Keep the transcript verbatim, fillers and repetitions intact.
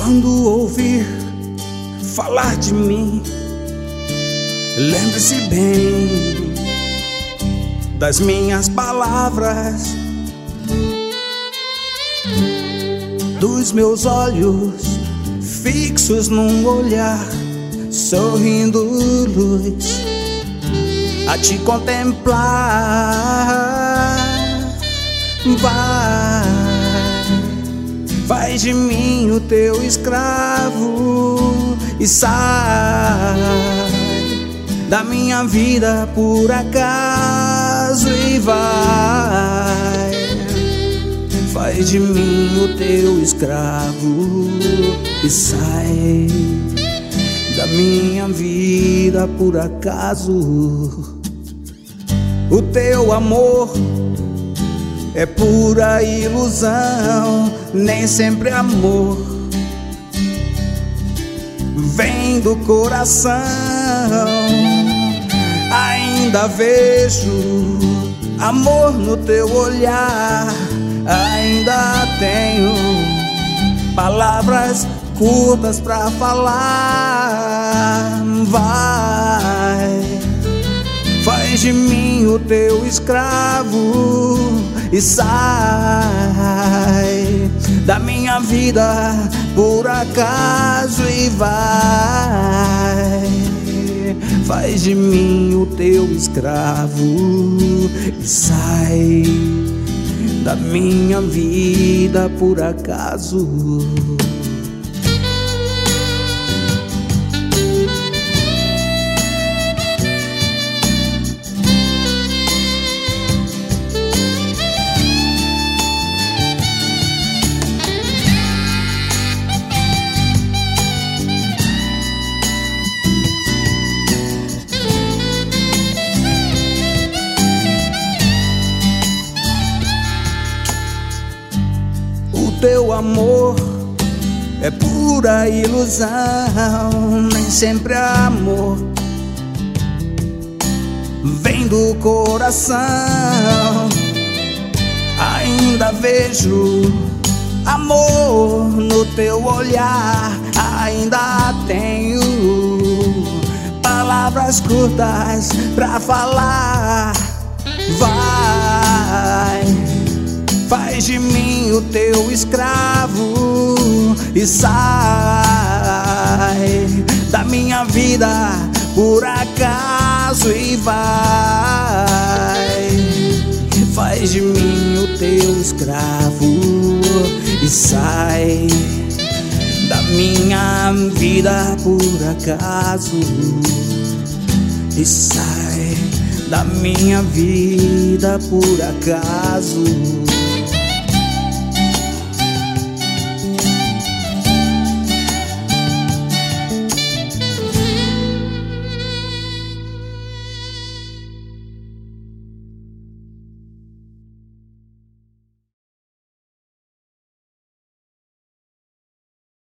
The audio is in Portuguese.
Quando ouvir falar de mim, lembre-se bem das minhas palavras, dos meus olhos fixos num olhar, sorrindo luz a te contemplar. Vai, faz de mim o teu escravo e sai da minha vida por acaso e vai. Faz de mim o teu escravo e sai da minha vida por acaso. O teu amor é pura ilusão, nem sempre amor vem do coração. Ainda vejo amor no teu olhar, ainda tenho palavras curtas pra falar. Vai, faz de mim o teu escravo e sai da minha vida por acaso e vai. Faz de mim o teu escravo e sai da minha vida por acaso. Teu amor é pura ilusão, nem sempre amor vem do coração. Ainda vejo amor no teu olhar, ainda tenho palavras curtas pra falar. Vai, faz de mim o teu escravo e sai da minha vida por acaso e vai. Faz de mim o teu escravo e sai da minha vida por acaso e sai da minha vida por acaso.